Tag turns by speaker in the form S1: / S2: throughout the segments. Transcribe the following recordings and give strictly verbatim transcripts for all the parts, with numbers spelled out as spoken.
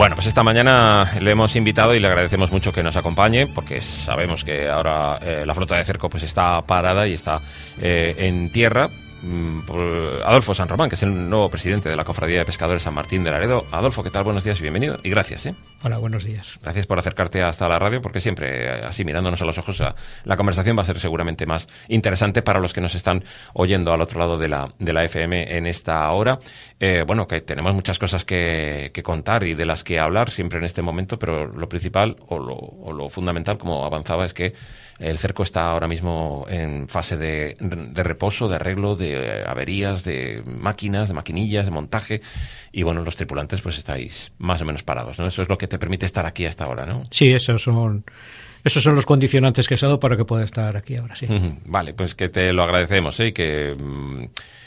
S1: Bueno, pues esta mañana le hemos invitado y le agradecemos mucho que nos acompañe, porque sabemos que ahora eh, la flota de cerco pues está parada y está eh, en tierra. Por Adolfo San Román, que es el nuevo presidente de la Cofradía de Pescadores San Martín de Laredo. Adolfo, ¿qué tal? Buenos días y bienvenido. Y gracias, ¿eh?
S2: Hola, buenos días.
S1: Gracias por acercarte hasta la radio, porque siempre, así mirándonos a los ojos, la, la conversación va a ser seguramente más interesante para los que nos están oyendo al otro lado de la, de la F M en esta hora. Eh, bueno, que tenemos muchas cosas que, que contar y de las que hablar siempre en este momento, pero lo principal o lo, o lo fundamental, como avanzaba, es que el cerco está ahora mismo en fase de, de reposo, de arreglo, de averías, de máquinas, de maquinillas, de montaje. Y bueno, los tripulantes pues estáis más o menos parados, ¿no? Eso es lo que te permite estar aquí hasta ahora, ¿no?
S2: Sí, esos son, esos son los condicionantes que he dado para que pueda estar aquí ahora, sí.
S1: Uh-huh. Vale, pues que te lo agradecemos, ¿eh? Y que mmm,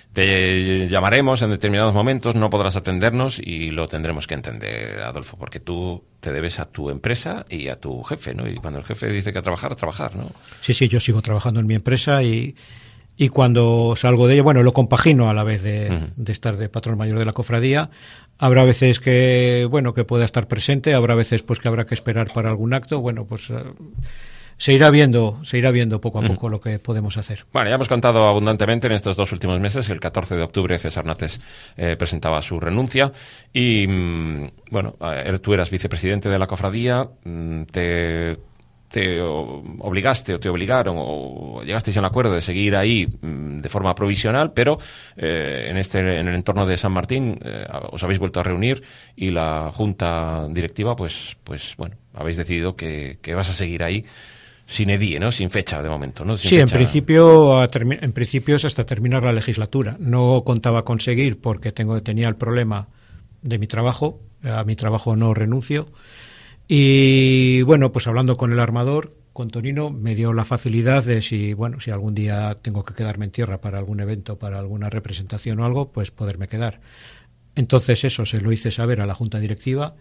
S1: te llamaremos en determinados momentos, no podrás atendernos y lo tendremos que entender, Adolfo, porque tú te debes a tu empresa y a tu jefe, ¿no? Y cuando el jefe dice que a trabajar, a trabajar, ¿no?
S2: Sí, sí, yo sigo trabajando en mi empresa y, y cuando salgo de ella, bueno, lo compagino a la vez de, uh-huh. de estar de patrón mayor de la cofradía. Habrá veces que, bueno, que pueda estar presente, habrá veces pues que habrá que esperar para algún acto, bueno, pues uh, se irá viendo, se irá viendo poco a poco uh-huh. lo que podemos hacer.
S1: Bueno, ya hemos contado abundantemente en estos dos últimos meses. El catorce de octubre César Nates eh, presentaba su renuncia y, mmm, bueno, eh, tú eras vicepresidente de la cofradía, mmm, te... te obligaste o te obligaron o llegasteis a un acuerdo de seguir ahí mmm, de forma provisional, pero eh, en este en el entorno de San Martín eh, os habéis vuelto a reunir y la junta directiva pues pues bueno, habéis decidido que, que vas a seguir ahí sin edie, ¿no? Sin fecha de momento, ¿no? Sin
S2: sí,
S1: fecha...
S2: en principio a termi- en principio es hasta terminar la legislatura. No contaba con seguir porque tengo tenía el problema de mi trabajo, a mi trabajo no renuncio. Y bueno, pues hablando con el armador, con Tonino, me dio la facilidad de si, bueno, si algún día tengo que quedarme en tierra para algún evento, para alguna representación o algo, pues poderme quedar. Entonces eso se lo hice saber a la junta directiva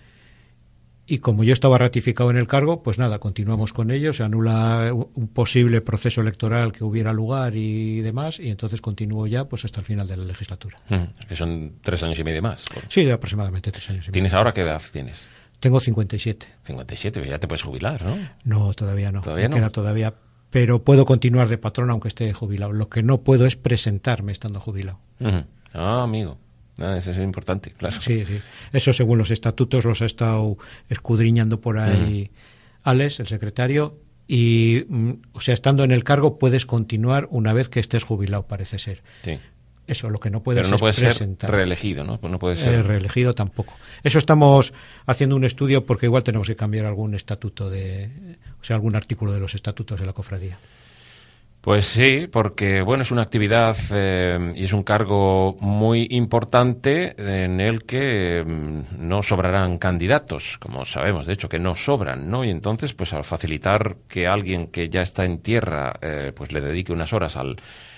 S2: y como yo estaba ratificado en el cargo, pues nada, continuamos con ello, se anula un posible proceso electoral que hubiera lugar y demás, y entonces continúo ya pues hasta el final de la legislatura.
S1: Mm, que son tres años y medio más. ¿No?
S2: Sí, aproximadamente tres años y medio.
S1: ¿Tienes ahora qué edad tienes?
S2: Tengo cincuenta y siete.
S1: cincuenta y siete, ya te puedes jubilar, ¿no?
S2: No, todavía no.
S1: ¿Todavía no?
S2: Me queda todavía, pero puedo continuar de patrón aunque esté jubilado. Lo que no puedo es presentarme estando jubilado.
S1: Uh-huh. Ah, amigo. Ah, eso es importante, claro.
S2: Sí, sí. Eso según los estatutos los ha estado escudriñando por ahí uh-huh. Alex, el secretario, y, o sea, estando en el cargo puedes continuar una vez que estés jubilado, parece ser.
S1: Sí.
S2: Eso, lo que no puedes
S1: Pero no puedes
S2: ser
S1: reelegido, ¿no? Pues no puedes ser...
S2: Eh, reelegido tampoco. Eso estamos haciendo un estudio porque igual tenemos que cambiar algún estatuto de... O sea, algún artículo de los estatutos de la cofradía.
S1: Pues sí, porque, bueno, es una actividad eh, y es un cargo muy importante en el que eh, no sobrarán candidatos, como sabemos, de hecho, que no sobran, ¿no? Y entonces, pues al facilitar que alguien que ya está en tierra, eh, pues le dedique unas horas al...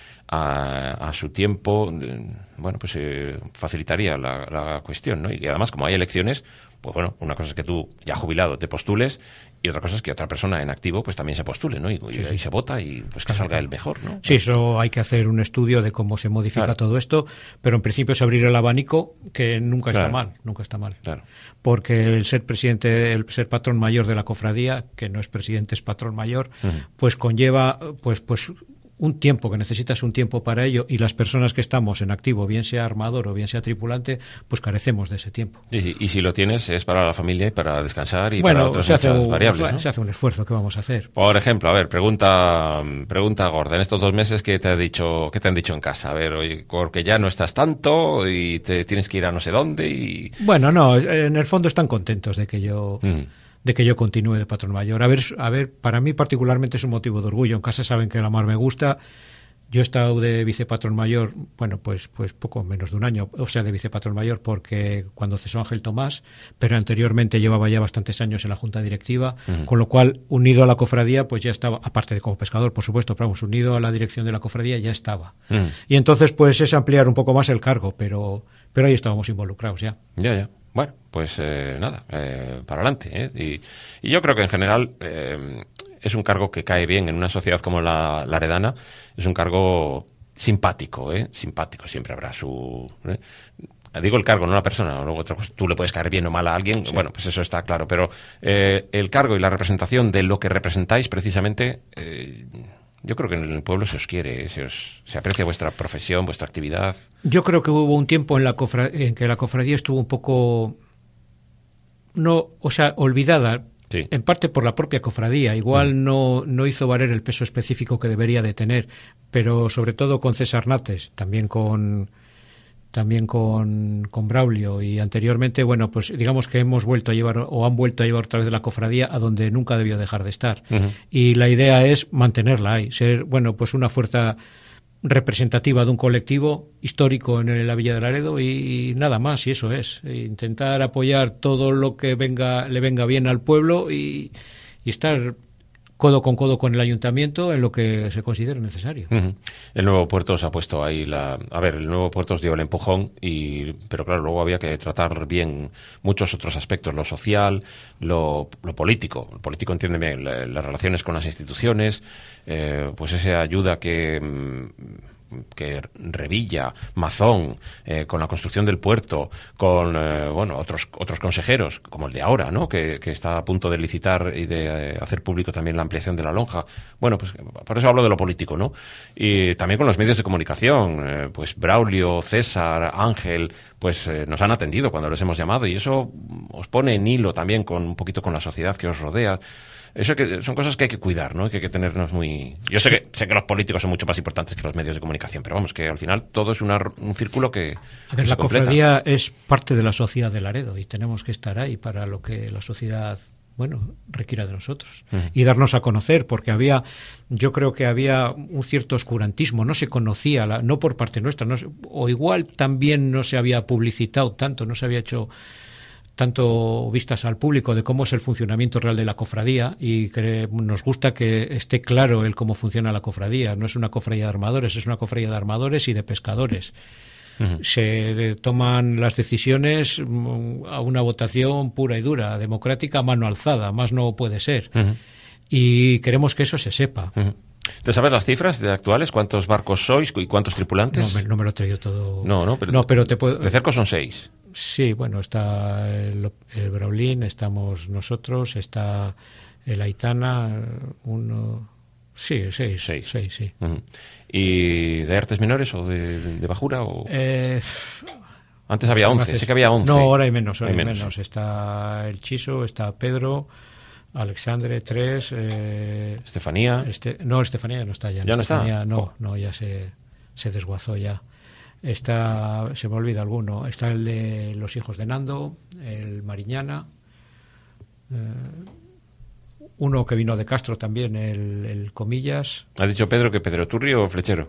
S1: A, a su tiempo, bueno, pues eh, facilitaría la, la cuestión, ¿no? Y además, como hay elecciones, pues bueno, una cosa es que tú, ya jubilado, te postules, y otra cosa es que otra persona en activo, pues también se postule, ¿no? Y, sí, y, sí. y se vota y pues que salga el mejor, ¿no?
S2: Sí, eso hay que hacer un estudio de cómo se modifica claro. todo esto, pero en principio es abrir el abanico, que nunca claro. está mal, nunca está mal.
S1: Claro.
S2: Porque el ser presidente, el ser patrón mayor de la cofradía, que no es presidente, es patrón mayor, uh-huh. pues conlleva, pues, pues un tiempo, que necesitas un tiempo para ello, y las personas que estamos en activo, bien sea armador o bien sea tripulante, pues carecemos de ese tiempo.
S1: Y si, y si lo tienes es para la familia y para descansar y
S2: bueno,
S1: para otras
S2: se hace
S1: muchas
S2: un,
S1: variables, ¿no?
S2: Se hace un esfuerzo, ¿qué vamos a hacer?
S1: Por ejemplo, a ver, pregunta pregunta gorda, en estos dos meses, ¿qué te ha dicho, qué te han dicho en casa? A ver, oye, porque ya no estás tanto y te tienes que ir a no sé dónde y...
S2: Bueno, no, en el fondo están contentos de que yo... Mm. de que yo continúe de patrón mayor. A ver, a ver, para mí particularmente es un motivo de orgullo. En casa saben que la mar me gusta. Yo he estado de vicepatrón mayor, bueno, pues pues poco menos de un año, o sea, de vicepatrón mayor, porque cuando cesó Ángel Tomás, pero anteriormente llevaba ya bastantes años en la junta directiva, uh-huh. con lo cual, unido a la cofradía, pues ya estaba, aparte de como pescador, por supuesto, pero vamos, unido a la dirección de la cofradía ya estaba. Uh-huh. Y entonces, pues es ampliar un poco más el cargo, pero, pero ahí estábamos involucrados ya.
S1: Ya, ya. Bueno, pues eh, nada, eh, para adelante. ¿eh? Y, y yo creo que en general eh, es un cargo que cae bien en una sociedad como la laredana. Es un cargo simpático, ¿eh? Simpático, siempre habrá su... ¿eh? Digo el cargo, no la persona. Luego otra cosa, tú le puedes caer bien o mal a alguien, sí. Bueno, pues eso está claro. Pero eh, el cargo y la representación de lo que representáis, precisamente, eh, yo creo que en el pueblo se os quiere, se, os, se aprecia vuestra profesión, vuestra actividad.
S2: Yo creo que hubo un tiempo en, la cofra- en que la cofradía estuvo un poco, no, o sea, olvidada. Sí. En parte por la propia cofradía. Igual mm. no, no hizo valer el peso específico que debería de tener, pero sobre todo con César Nates, también con también con, con Braulio, y anteriormente, bueno, pues digamos que hemos vuelto a llevar o han vuelto a llevar otra vez la cofradía a donde nunca debió dejar de estar. Uh-huh. Y la idea es mantenerla ahí, ser, bueno, pues una fuerza representativa de un colectivo histórico en la Villa de Laredo, y, y nada más, y eso es, intentar apoyar todo lo que venga le venga bien al pueblo y, y estar codo con codo con el ayuntamiento en lo que se considere necesario.
S1: Uh-huh. El nuevo puerto os ha puesto ahí la... A ver, el nuevo puerto os dio el empujón, y pero claro, luego había que tratar bien muchos otros aspectos, lo social, lo, lo político. El político, entiéndeme, la, las relaciones con las instituciones, eh, pues esa ayuda que... que Revilla, Mazón, eh, con la construcción del puerto, con eh, bueno otros otros consejeros, como el de ahora, ¿no? Que, que está a punto de licitar y de eh, hacer público también la ampliación de la lonja. Bueno, pues por eso hablo de lo político, ¿no? Y también con los medios de comunicación, eh, pues Braulio, César, Ángel, pues eh, nos han atendido cuando les hemos llamado, y eso os pone en hilo también con un poquito con la sociedad que os rodea. Eso que son cosas que hay que cuidar, ¿no? Que hay que tenernos muy... Yo sé que sé que los políticos son mucho más importantes que los medios de comunicación, pero vamos, que al final todo es una, un círculo que...
S2: A ver,
S1: que
S2: la cofradía es parte de la sociedad de Laredo, y tenemos que estar ahí para lo que la sociedad, bueno, requiera de nosotros. Uh-huh. Y darnos a conocer, porque había... Yo creo que había un cierto oscurantismo, no se conocía, la, no por parte nuestra, no, o igual también no se había publicitado tanto, no se había hecho... tanto vistas al público de cómo es el funcionamiento real de la cofradía, y que nos gusta que esté claro el cómo funciona la cofradía. No es una cofradía de armadores, es una cofradía de armadores y de pescadores. Uh-huh. Se toman las decisiones a una votación pura y dura, democrática, a mano alzada, más no puede ser. Uh-huh. Y queremos que eso se sepa.
S1: Uh-huh. ¿Te sabes las cifras de actuales? ¿Cuántos barcos sois y cuántos tripulantes?
S2: No me, no me lo he traído todo.
S1: No, no, pero,
S2: no, pero te puedo...
S1: de cerco son seis.
S2: Sí, bueno, está el, el Braulín, estamos nosotros, está el Aitana, uno... Sí, seis, seis, seis sí.
S1: Uh-huh. ¿Y de artes menores o de, de bajura? O...
S2: Eh,
S1: Antes había once, haces... sé que había once.
S2: No, ahora hay menos, ahora hay, hay menos. menos.
S1: Sí.
S2: Está el Chiso, está Pedro, Alexandre, tres... Eh,
S1: Estefanía.
S2: Este, no, Estefanía no está ya.
S1: ¿Ya no
S2: Estefanía,
S1: está?
S2: No,
S1: oh.
S2: no, ya se, se desguazó ya. Está, se me olvida alguno, está el de los hijos de Nando, el Mariñana, eh, uno que vino de Castro también, el, el Comillas.
S1: ¿Ha dicho Pedro que Pedro Turri o Flechero?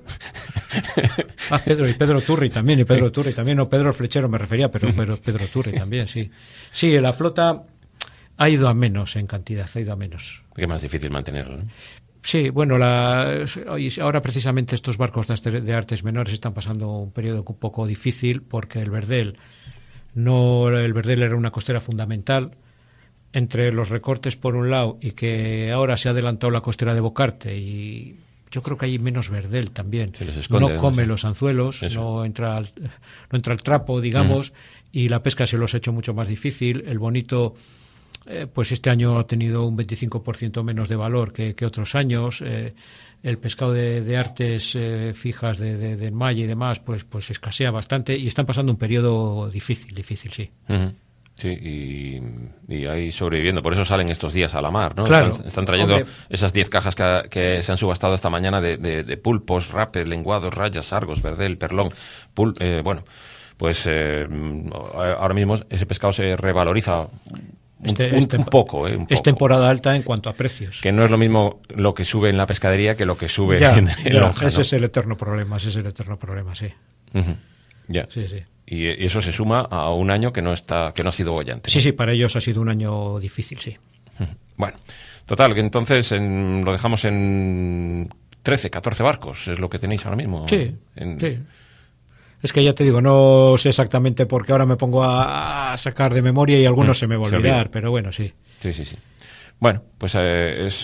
S2: Ah, Pedro, y Pedro Turri también, y Pedro Turri también, no, Pedro Flechero me refería, pero, pero Pedro Turri también, sí. Sí, la flota ha ido a menos en cantidad, ha ido a menos.
S1: Que es más difícil mantenerlo, ¿no?
S2: Sí, bueno, la, ahora precisamente estos barcos de artes menores están pasando un periodo un poco difícil, porque el Verdel, no, el Verdel era una costera fundamental. Entre los recortes por un lado y que ahora se ha adelantado la costera de Bocarte, y yo creo que hay menos Verdel también.
S1: Esconde,
S2: no come
S1: no sé.
S2: los anzuelos, no entra, al, no entra al trapo, digamos, uh-huh. y la pesca se los ha hecho mucho más difícil. El bonito... Eh, pues este año ha tenido un veinticinco por ciento menos de valor que, que otros años. Eh, el pescado de, de artes eh, fijas de, de, de malla y demás, pues, pues escasea bastante, y están pasando un periodo difícil, difícil, sí.
S1: Uh-huh. Sí, y, y ahí sobreviviendo. Por eso salen estos días a la mar, ¿no?
S2: Claro.
S1: Están, están trayendo
S2: Hombre.
S1: esas diez cajas que, que se han subastado esta mañana de, de, de pulpos, rapes, lenguados, rayas, sargos, verdel, perlón, pul, eh, bueno, pues eh, ahora mismo ese pescado se revaloriza.
S2: Este,
S1: un,
S2: este,
S1: un poco, ¿eh? Un
S2: es
S1: poco.
S2: temporada alta en cuanto a precios.
S1: Que no es lo mismo lo que sube en la pescadería que lo que sube
S2: ya,
S1: en, en
S2: ya,
S1: lonja,
S2: ese
S1: ¿no?
S2: es el eterno problema, ese es el eterno problema, sí.
S1: Uh-huh. Ya.
S2: Sí, sí.
S1: Y, y eso se suma a un año que no está, que no ha sido bollante, ¿no?
S2: Sí, sí, para ellos ha sido un año difícil, sí.
S1: Uh-huh. Bueno, total, que entonces en, lo dejamos en trece, catorce barcos, es lo que tenéis ahora mismo.
S2: Sí,
S1: en...
S2: sí. Es que ya te digo, no sé exactamente porque ahora me pongo a, a sacar de memoria y algunos mm, se me va a olvidar, pero bueno, sí.
S1: Sí, sí, sí. Bueno, pues eh, es,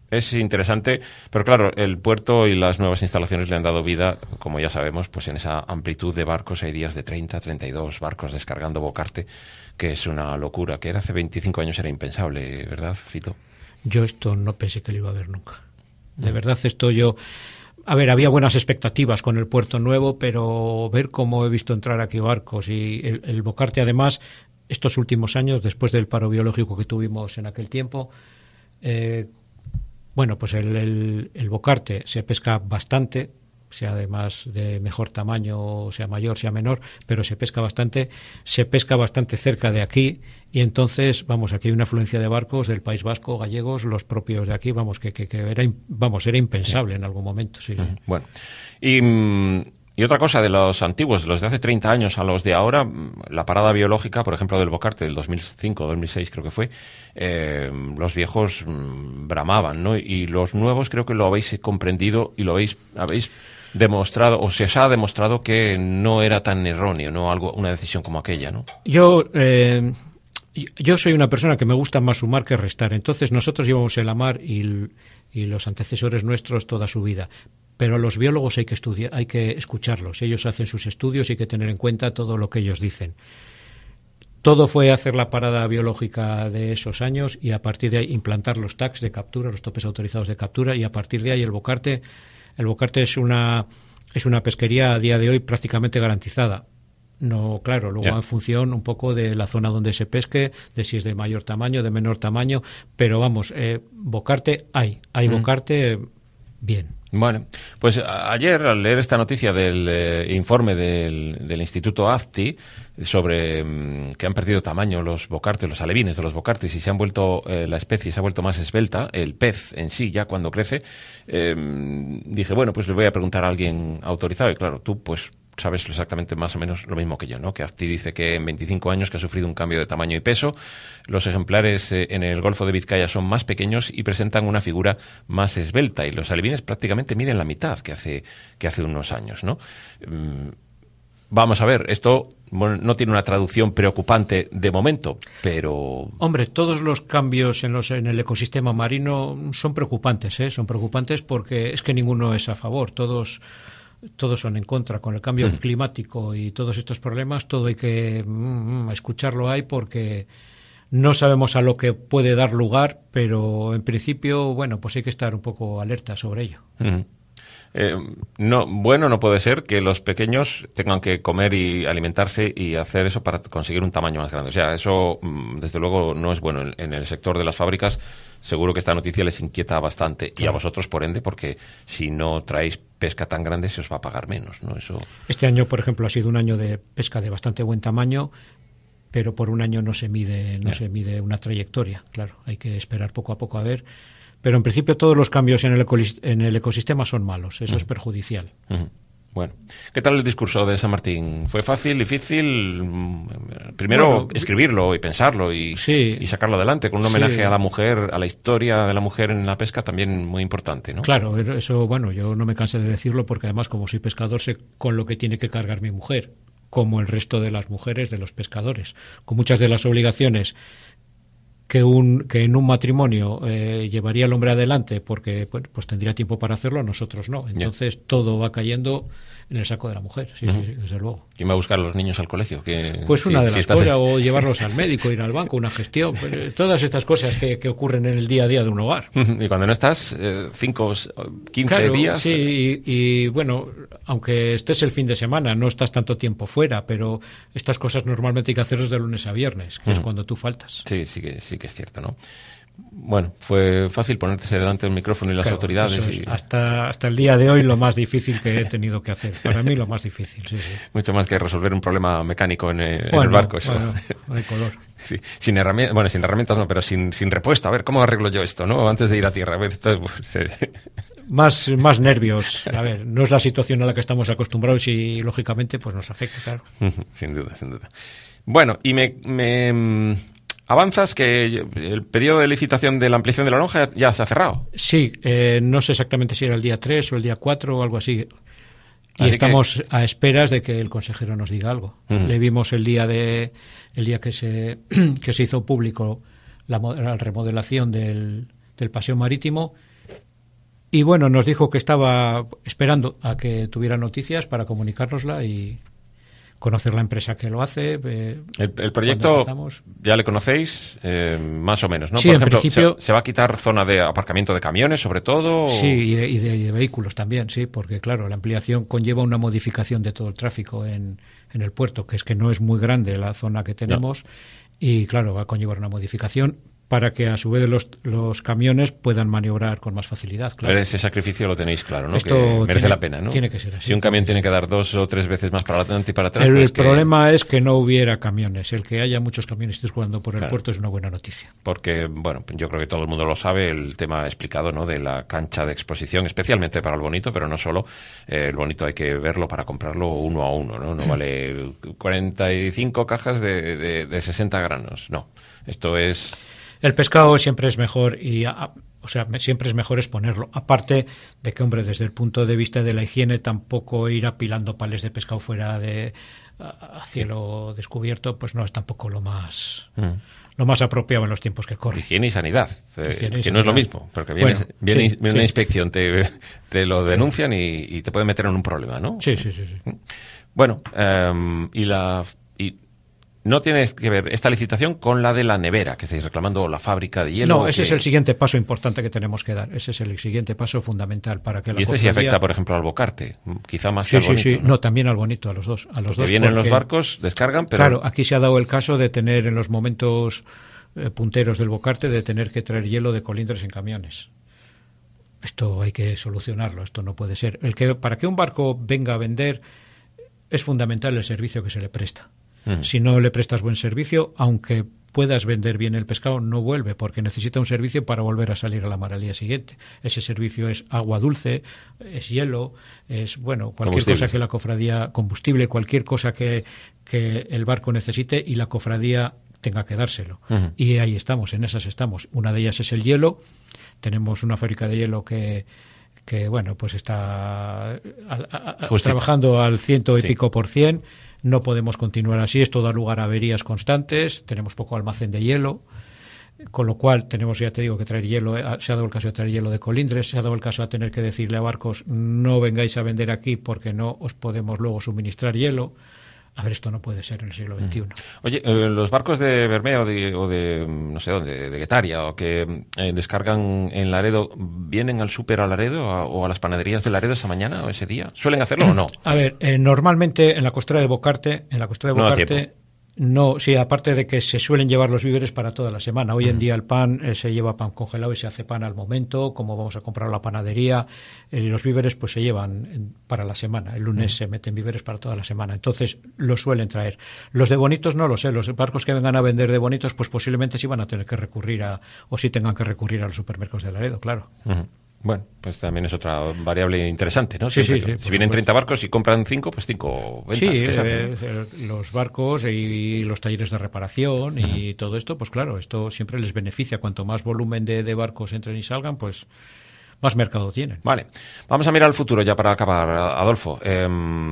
S1: es interesante, pero claro, el puerto y las nuevas instalaciones le han dado vida, como ya sabemos, pues en esa amplitud de barcos. Hay días de treinta, treinta y dos barcos descargando Bocarte, que es una locura, que era hace veinticinco años era impensable, ¿verdad, Fito?
S2: Yo esto no pensé que lo iba a ver nunca. De mm. verdad, esto yo... A ver, había buenas expectativas con el puerto nuevo, pero ver cómo he visto entrar aquí barcos y el, el Bocarte, además, estos últimos años, después del paro biológico que tuvimos en aquel tiempo, eh, bueno, pues el, el, el Bocarte se pesca bastante, sea además de mejor tamaño, sea mayor, sea menor, pero se pesca bastante, se pesca bastante cerca de aquí, y entonces, vamos, aquí hay una afluencia de barcos del País Vasco, gallegos, los propios de aquí, vamos, que, que, que era, vamos, era impensable sí. en algún momento. Sí, sí.
S1: Bueno, y... Y otra cosa, de los antiguos, de los de hace treinta años a los de ahora, la parada biológica, por ejemplo, del Bocarte del dos mil cinco, dos mil seis creo que fue, eh, los viejos mmm, bramaban, ¿no? Y los nuevos creo que lo habéis comprendido y lo habéis, habéis demostrado, o se os ha demostrado que no era tan erróneo, ¿no? Algo, una decisión como aquella, ¿no?
S2: Yo... Eh... Yo soy una persona que me gusta más sumar que restar. Entonces nosotros llevamos el AMAR y, y los antecesores nuestros toda su vida. Pero los biólogos hay que estudiar, hay que escucharlos. Ellos hacen sus estudios y hay que tener en cuenta todo lo que ellos dicen. Todo fue hacer la parada biológica de esos años y a partir de ahí implantar los tags de captura, los topes autorizados de captura, y a partir de ahí el Bocarte, el Bocarte es una es una pesquería a día de hoy prácticamente garantizada. No, claro, luego yeah. en función un poco de la zona donde se pesque, de si es de mayor tamaño, de menor tamaño, pero vamos, eh, Bocarte hay, hay mm. Bocarte bien.
S1: Bueno, pues a- ayer al leer esta noticia del eh, informe del, del Instituto AFTI sobre mm, que han perdido tamaño los bocartes, los alevines de los bocartes, y se han vuelto, eh, la especie se ha vuelto más esbelta, el pez en sí ya cuando crece, eh, dije, bueno, pues le voy a preguntar a alguien autorizado, y claro, tú pues sabes exactamente más o menos lo mismo que yo, ¿no? Que AFTI dice que en veinticinco años que ha sufrido un cambio de tamaño y peso, los ejemplares eh, en el Golfo de Vizcaya son más pequeños y presentan una figura más esbelta, y los alevines prácticamente miden la mitad que hace, que hace unos años, ¿no? Mm, vamos a ver, esto bueno, no tiene una traducción preocupante de momento, pero...
S2: Hombre, todos los cambios en, los, en el ecosistema marino son preocupantes, ¿eh? Son preocupantes porque es que ninguno es a favor, todos... todos son en contra. Con el cambio sí. climático y todos estos problemas, todo hay que mm, escucharlo ahí, porque no sabemos a lo que puede dar lugar, pero en principio, bueno, pues hay que estar un poco alerta sobre ello.
S1: Uh-huh. Eh, no, bueno, no puede ser que los pequeños tengan que comer y alimentarse y hacer eso para conseguir un tamaño más grande. O sea, eso desde luego no es bueno. En, en el sector de las fábricas seguro que esta noticia les inquieta bastante, claro. Y a vosotros por ende, porque si no traéis pesca tan grande se os va a pagar menos, ¿no? Eso...
S2: Este año, por ejemplo, ha sido un año de pesca de bastante buen tamaño, pero por un año no se mide, no yeah. se mide una trayectoria. Claro, hay que esperar poco a poco a ver. Pero en principio todos los cambios en el, ecolis- en el ecosistema son malos, eso uh-huh. es perjudicial.
S1: Uh-huh. Bueno, ¿qué tal el discurso de San Martín? ¿Fue fácil, difícil? Primero bueno, escribirlo y pensarlo y, sí, y sacarlo adelante con un homenaje sí. a la mujer, a la historia de la mujer en la pesca, también muy importante, ¿no?
S2: Claro, eso, bueno, yo no me cansé de decirlo porque además como soy pescador sé con lo que tiene que cargar mi mujer, como el resto de las mujeres de los pescadores, con muchas de las obligaciones que un que en un matrimonio eh, llevaría el hombre adelante porque pues, pues tendría tiempo para hacerlo, nosotros no. Entonces yeah. todo va cayendo en el saco de la mujer, sí, uh-huh. sí, sí, desde luego.
S1: ¿Quién va a buscar a los niños al colegio? Que,
S2: pues una
S1: si,
S2: de las
S1: si
S2: cosas,
S1: en...
S2: o llevarlos al médico, ir al banco, una gestión, pues, todas estas cosas que, que ocurren en el día a día de un hogar.
S1: Y cuando no estás, eh, cinco, quince
S2: claro,
S1: días...
S2: Sí, y, y bueno, aunque estés el fin de semana, no estás tanto tiempo fuera, pero estas cosas normalmente hay que hacerlas de lunes a viernes, que uh-huh. es cuando tú faltas.
S1: Sí, sí que, sí que es cierto, ¿no? Bueno, fue fácil ponerte delante del micrófono y las
S2: claro,
S1: autoridades.
S2: Eso es,
S1: y...
S2: hasta, hasta el día de hoy lo más difícil que he tenido que hacer. Para mí lo más difícil, sí, sí.
S1: Mucho más que resolver un problema mecánico en, el,
S2: bueno,
S1: en el barco. Eso.
S2: Bueno, no hay color.
S1: Sí, sin herramientas, bueno, sin herramientas no, pero sin, sin repuesto. A ver, ¿cómo arreglo yo esto, no? Antes de ir a tierra. A ver, esto, pues, sí.
S2: Más, más nervios. A ver, no es la situación a la que estamos acostumbrados y, lógicamente, pues nos afecta, claro.
S1: Sin duda, sin duda. Bueno, y me... me avanzas que el periodo de licitación de la ampliación de la lonja ya se ha cerrado.
S2: Sí, eh, no sé exactamente si era el día tres o el día cuatro o algo así. Y así estamos que... a esperas de que el consejero nos diga algo. Uh-huh. Le vimos el día de el día que se que se hizo público la, la remodelación del, del paseo marítimo Y bueno, nos dijo que estaba esperando a que tuviera noticias para comunicárnosla y conocer la empresa que lo hace. Eh,
S1: el, el proyecto ya le conocéis, eh, más o menos, ¿no?
S2: Sí,
S1: Por
S2: en
S1: ejemplo,
S2: principio,
S1: se, ¿se va a quitar zona de aparcamiento de camiones, sobre todo?
S2: Sí, y de, y, de, y de vehículos también, sí, porque claro, la ampliación conlleva una modificación de todo el tráfico en, en el puerto, que es que no es muy grande la zona que tenemos, no. Y claro, va a conllevar una modificación para que a su vez los, los camiones puedan maniobrar con más facilidad. Claro.
S1: Pero ese sacrificio lo tenéis claro, ¿no?
S2: Esto
S1: que merece
S2: tiene,
S1: la pena, ¿no?
S2: Tiene que ser así.
S1: Si un camión tiene que dar dos o tres veces más para adelante y para atrás...
S2: El
S1: pues
S2: problema
S1: que...
S2: es que no hubiera camiones. El que haya muchos camiones circulando por el
S1: claro.
S2: puerto es una buena noticia.
S1: Porque, bueno, yo creo que todo el mundo lo sabe, el tema explicado, ¿no?, de la cancha de exposición, especialmente para el bonito, pero no solo. Eh, el bonito hay que verlo para comprarlo uno a uno, ¿no? No vale cuarenta y cinco cajas de, de, de sesenta granos, no. Esto es...
S2: El pescado siempre es mejor y, a, o sea, siempre es mejor exponerlo. Aparte de que, hombre, desde el punto de vista de la higiene, tampoco ir apilando pales de pescado fuera de a, a cielo descubierto, pues no es tampoco lo más mm. lo más apropiado en los tiempos que corren.
S1: Higiene y sanidad, eh,
S2: Higiene y
S1: que
S2: sanidad.
S1: no es lo mismo, porque viene,
S2: bueno,
S1: viene,
S2: sí,
S1: viene
S2: sí.
S1: una inspección, te, te lo denuncian sí. y, y te pueden meter en un problema, ¿no?
S2: Sí, sí, sí. sí.
S1: Bueno, um, y la... Y, no tienes que ver esta licitación con la de la nevera, que estáis reclamando, la fábrica de hielo.
S2: No, ese
S1: que...
S2: es el siguiente paso importante que tenemos que dar. Ese es el siguiente paso fundamental para que la
S1: Y este
S2: cofradía...
S1: sí afecta, por ejemplo, al Bocarte, quizá más
S2: sí,
S1: que al bonito.
S2: Sí, sí,
S1: ¿no?
S2: no, también al bonito, a los dos. A los
S1: porque
S2: dos
S1: vienen
S2: porque...
S1: los barcos, descargan, pero...
S2: Claro, aquí se ha dado el caso de tener en los momentos eh, punteros del Bocarte, de tener que traer hielo de colindres en camiones. Esto hay que solucionarlo, esto no puede ser. El que para que un barco venga a vender es fundamental el servicio que se le presta. Uh-huh. Si no le prestas buen servicio, aunque puedas vender bien el pescado, no vuelve, porque necesita un servicio para volver a salir a la mar al día siguiente. Ese servicio es agua dulce, es hielo, es bueno cualquier cosa que la cofradía, combustible, cualquier cosa que, que el barco necesite y la cofradía tenga que dárselo. Uh-huh. Y ahí estamos, en esas estamos. Una de ellas es el hielo. Tenemos una fábrica de hielo que que bueno, pues está a, a, a, trabajando al ciento y sí. pico por cien. No podemos continuar así, esto da lugar a averías constantes, tenemos poco almacén de hielo, con lo cual tenemos, ya te digo, que traer hielo. Se ha dado el caso de traer hielo de colindres, se ha dado el caso de tener que decirle a barcos no vengáis a vender aquí porque no os podemos luego suministrar hielo. A ver, esto no puede ser en el siglo veintiuno.
S1: Oye, eh, los barcos de Bermeo de, o de, no sé dónde, de Guetaria, o que eh, descargan en Laredo, ¿vienen al súper a Laredo a, o a las panaderías de Laredo esa mañana o ese día? ¿Suelen hacerlo o no?
S2: A ver, eh, normalmente en la costera de Bocarte, en la costera de Bocarte... No, No, sí, aparte de que se suelen llevar los víveres para toda la semana. Hoy uh-huh. en día el pan eh, se lleva pan congelado y se hace pan al momento, como vamos a comprar a la panadería. Eh, los víveres pues se llevan en, para la semana. El lunes uh-huh. se meten víveres para toda la semana. Entonces los suelen traer. Los de bonitos no lo sé. Los barcos que vengan a vender de bonitos pues posiblemente sí van a tener que recurrir a, o sí tengan que recurrir a los supermercados de Laredo, claro.
S1: Uh-huh. Bueno, pues también es otra variable interesante, ¿no?
S2: Sí,
S1: Siempre,
S2: sí, sí.
S1: Si vienen treinta barcos y compran cinco, pues cinco ventas.
S2: Sí,
S1: que se
S2: eh,
S1: hacen.
S2: los barcos y los talleres de reparación uh-huh. y todo esto, pues claro, esto siempre les beneficia. Cuanto más volumen de, de barcos entren y salgan, pues más mercado tienen.
S1: Vale, vamos a mirar al futuro ya para acabar, Adolfo. Eh,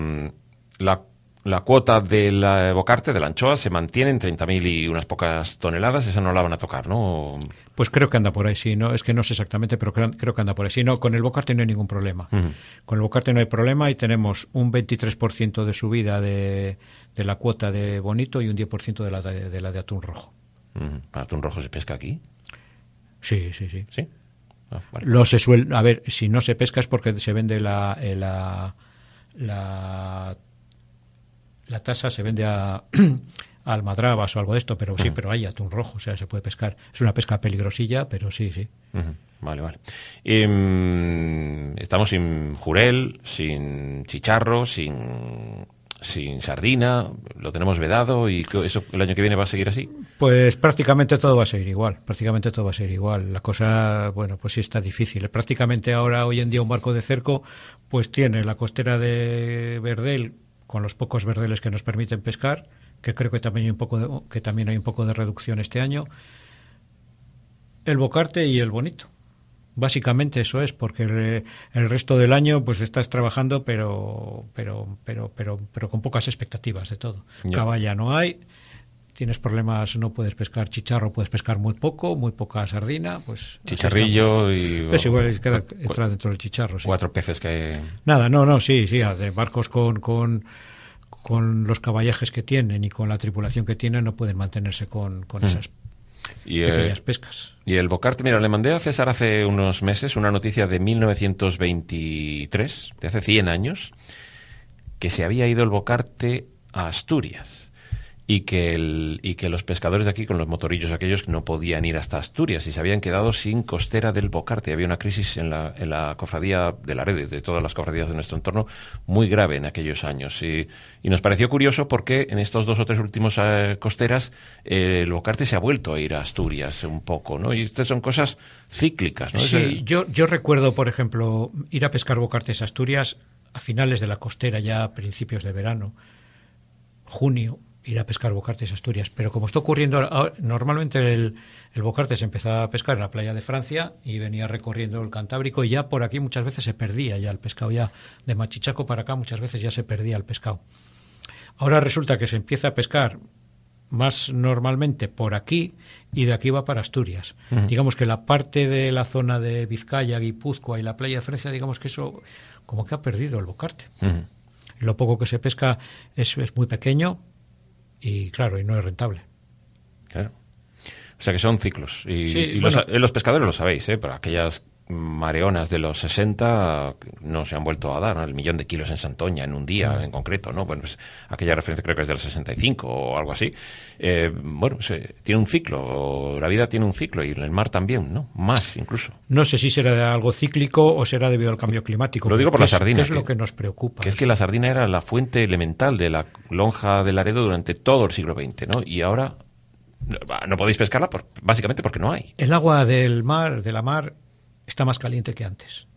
S1: la La cuota del Bocarte, de la anchoa, se mantiene en treinta mil y unas pocas toneladas. Esa no la van a tocar, ¿no?
S2: Pues creo que anda por ahí, sí. No, es que no sé exactamente, pero creo, creo que anda por ahí. Sí, no, con el Bocarte no hay ningún problema. Uh-huh. Con el Bocarte no hay problema y tenemos un veintitrés por ciento de subida de, de la cuota de bonito y un diez por ciento de la de, de, la de atún rojo.
S1: Uh-huh. ¿Para atún rojo se pesca aquí?
S2: Sí, sí, sí.
S1: ¿Sí? Ah, vale.
S2: Lo se suele, a ver, si no se pesca es porque se vende la... la, la La tasa se vende a, a almadrabas o algo de esto, pero sí, uh-huh. pero hay atún rojo, o sea, se puede pescar. Es una pesca peligrosilla, pero sí, sí.
S1: Uh-huh. Vale, vale. Y, um, estamos sin jurel, sin chicharro, sin, sin sardina, lo tenemos vedado y eso el año que viene va a seguir así.
S2: Pues prácticamente todo va a seguir igual, prácticamente todo va a seguir igual. La cosa, bueno, pues sí está difícil. Prácticamente ahora, hoy en día, un barco de cerco, pues tiene la costera de Verdel, con los pocos verdeles que nos permiten pescar, que creo que también hay un poco de, que también hay un poco de reducción este año, el Bocarte y el bonito. Básicamente eso es, porque el, el resto del año pues estás trabajando, pero pero pero pero pero con pocas expectativas de todo. Yeah. Caballa no hay, tienes problemas, no puedes pescar chicharro, puedes pescar muy poco, muy poca sardina, pues...
S1: Chicharrillo y...
S2: Es igual, queda, entra dentro del chicharro, sí.
S1: Cuatro peces que...
S2: Nada, no, no, sí, sí, de barcos con, con, con los caballajes que tienen y con la tripulación que tienen no pueden mantenerse con, con mm. esas
S1: y,
S2: pequeñas
S1: eh,
S2: pescas.
S1: Y el bocarte, mira, le mandé a César hace unos meses una noticia de mil novecientos veintitrés, de hace cien años, que se había ido el bocarte a Asturias. Y que, el, y que los pescadores de aquí, con los motorillos aquellos, no podían ir hasta Asturias y se habían quedado sin costera del bocarte. Había una crisis en la, en la cofradía de Laredo y de todas las cofradías de nuestro entorno muy grave en aquellos años. Y, y nos pareció curioso porque en estos dos o tres últimos eh, costeras eh, el bocarte se ha vuelto a ir a Asturias un poco, ¿no? Y estas son cosas cíclicas, ¿no?
S2: Sí,
S1: Ese...
S2: yo, yo recuerdo, por ejemplo, ir a pescar bocartes a Asturias a finales de la costera, ya a principios de verano, junio, ir a pescar bocartes a Asturias, pero como está ocurriendo ahora, normalmente el, el bocarte se empezaba a pescar en la playa de Francia y venía recorriendo el Cantábrico y ya por aquí muchas veces se perdía ya el pescado, ya de Machichaco para acá muchas veces ya se perdía el pescado. Ahora resulta que se empieza a pescar más normalmente por aquí y de aquí va para Asturias. Uh-huh. Digamos que la parte de la zona de Vizcaya, Guipúzcoa y la playa de Francia, digamos que eso como que ha perdido el bocarte. Uh-huh. Lo poco que se pesca es, es muy pequeño. Y claro, y no es rentable.
S1: Claro. O sea que son ciclos. Y,
S2: sí,
S1: y
S2: bueno,
S1: los, los pescadores lo sabéis, ¿eh? Pero aquellas mareonas de los sesenta no se han vuelto a dar, ¿no? El millón de kilos en Santoña en un día mm. en concreto, ¿no? Bueno, pues aquella referencia creo que es del sesenta y cinco o algo así. Eh, bueno, se, tiene un ciclo, la vida tiene un ciclo y el mar también, ¿no? Más incluso.
S2: No sé si será algo cíclico o será debido al cambio climático.
S1: Lo digo por la sardina.
S2: Que es lo que nos preocupa.
S1: Que es que la sardina era la fuente elemental de la lonja de Laredo durante todo el siglo veinte, ¿no? Y ahora no podéis pescarla por, básicamente porque no hay.
S2: El agua del mar, de la mar, está más caliente que antes.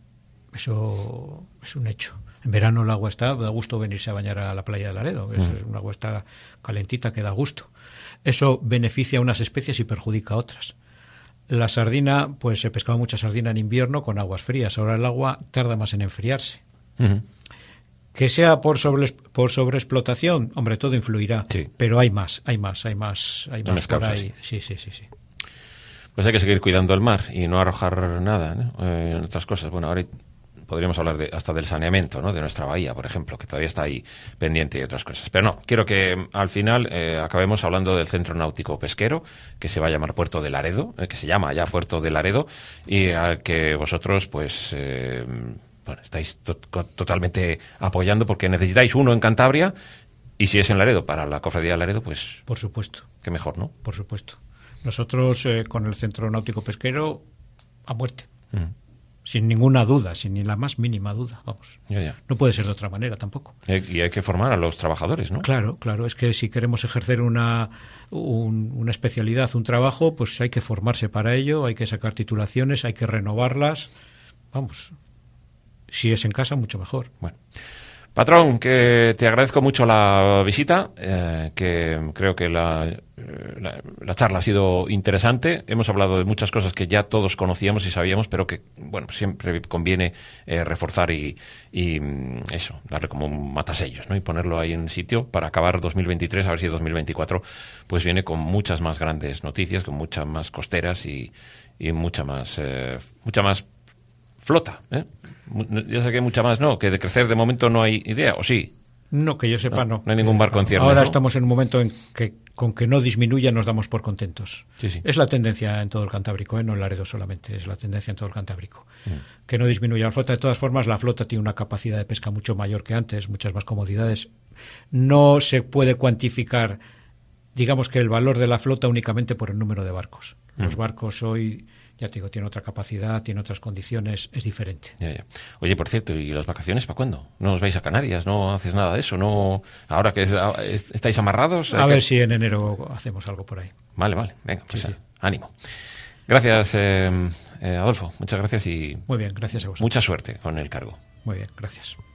S2: Eso es un hecho. En verano el agua está, da gusto venirse a bañar a la playa de Laredo. Es mm. una agua está calentita que da gusto. Eso beneficia a unas especies y perjudica a otras. La sardina, pues se pescaba mucha sardina en invierno con aguas frías. Ahora el agua tarda más en enfriarse. Mm-hmm. Que sea por sobre, por sobreexplotación, hombre, todo influirá. Sí. Pero hay más, hay más, hay más, hay más por ahí. Sí, sí, sí, sí.
S1: Pues hay que seguir cuidando el mar y no arrojar nada, ¿no? Eh, en otras cosas. Bueno, ahora podríamos hablar de, hasta del saneamiento, ¿no? De nuestra bahía, por ejemplo, que todavía está ahí pendiente y otras cosas. Pero no, quiero que al final eh, acabemos hablando del Centro Náutico Pesquero, que se va a llamar Puerto de Laredo, eh, que se llama ya Puerto de Laredo, y al que vosotros, pues, eh, bueno, estáis to- totalmente apoyando porque necesitáis uno en Cantabria y si es en Laredo, para la Cofradía de Laredo, pues...
S2: Por supuesto.
S1: Qué mejor, ¿no?
S2: Por supuesto. Nosotros, eh, con el Centro Náutico Pesquero, a muerte. Mm. Sin ninguna duda, sin ni la más mínima duda, vamos.
S1: Ya, ya.
S2: No puede ser de otra manera tampoco.
S1: Y hay que formar a los trabajadores, ¿no?
S2: Claro, claro. Es que si queremos ejercer una, un, una especialidad, un trabajo, pues hay que formarse para ello, hay que sacar titulaciones, hay que renovarlas. Vamos, si es en casa, mucho mejor.
S1: Bueno. Patrón, que te agradezco mucho la visita, eh, que creo que la, la, la charla ha sido interesante. Hemos hablado de muchas cosas que ya todos conocíamos y sabíamos, pero que, bueno, siempre conviene eh, reforzar y, y eso, darle como un matasellos, ¿no? Y ponerlo ahí en sitio para acabar dos mil veintitrés, a ver si dos mil veinticuatro pues viene con muchas más grandes noticias, con muchas más costeras y, y mucha más, eh, mucha más flota, ¿eh? Ya sé que mucha más no, que de crecer de momento no hay idea, ¿o sí?
S2: No, que yo sepa, no.
S1: No, no hay ningún barco en ciernes.
S2: Ahora
S1: ¿no?
S2: estamos en un momento en que con que no disminuya nos damos por contentos.
S1: Sí, sí.
S2: Es la tendencia en todo el Cantábrico, ¿eh? No en Laredo solamente, es la tendencia en todo el Cantábrico. Mm. Que no disminuya la flota. De todas formas, la flota tiene una capacidad de pesca mucho mayor que antes, muchas más comodidades. No se puede cuantificar, digamos que el valor de la flota únicamente por el número de barcos. Mm. Los barcos hoy... Ya te digo, tiene otra capacidad, tiene otras condiciones, es diferente.
S1: Ya, ya. Oye, por cierto, ¿y las vacaciones para cuándo? ¿No os vais a Canarias? ¿No haces nada de eso? ¿No? ¿Ahora que es, estáis amarrados?
S2: A
S1: que...
S2: ver si en enero hacemos algo por ahí.
S1: Vale, vale. Venga, pues
S2: sí, sí.
S1: ánimo. Gracias, eh, eh, Adolfo. Muchas gracias y...
S2: Muy bien, gracias a vosotros.
S1: Mucha suerte con el cargo.
S2: Muy bien, gracias.